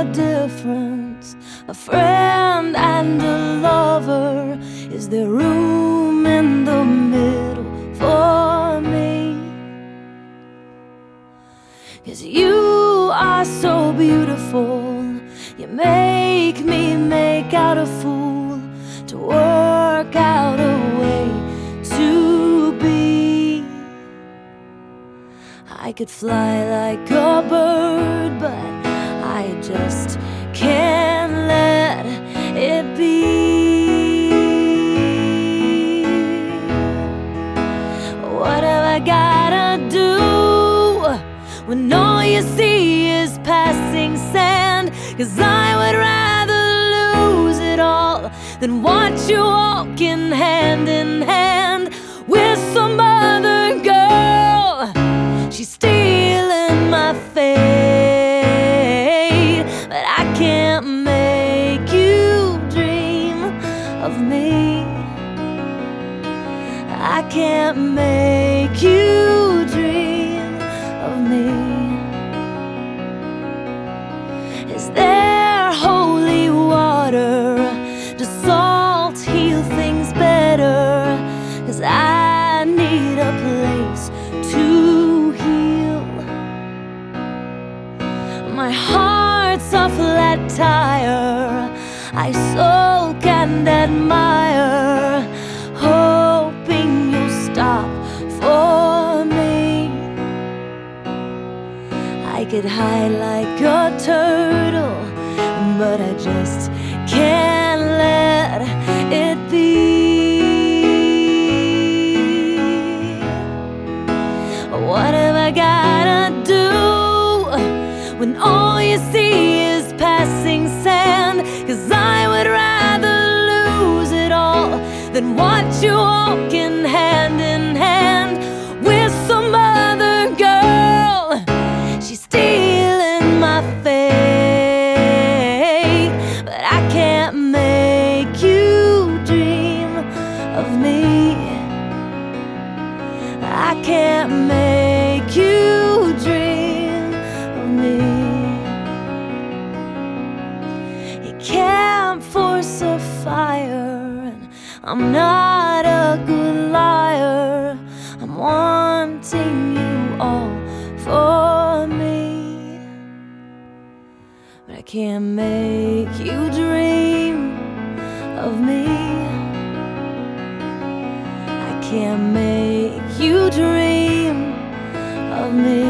the difference? A friend and a lover. Is there room in the middle for me? 'Cause you are so beautiful. You make me make out a fool to work out a way to be. I could fly like a bird, but I just can't let it be. What have I gotta do when all you see is passing sand? 'Cause I would rather lose it all than watch you walking hand in hand with some other girl. She's stealing my fate, but I can't make you dream of me. I can't make you dream of me. Is there holy water? Does salt heal things better? 'Cause I need a place to heal. My heart's a flat tire I soak and admire, hoping you'll stop for me. I could hide like a turtle, but I just can't let it be. What have I gotta do when all you see is passing sand? 'Cause I would rather lose it all than watch you walking hand in hand with some other girl. She's stealing my fate, but I can't make you dream of me. I can't make you dream of me. You can't force a fire, and I'm not a good liar. I'm wanting you all for me, but I can't make you dream of me. I can't make you dream of me.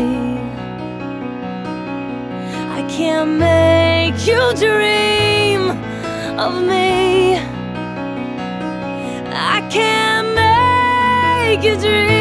I can't make you dream of me. I can't make you dream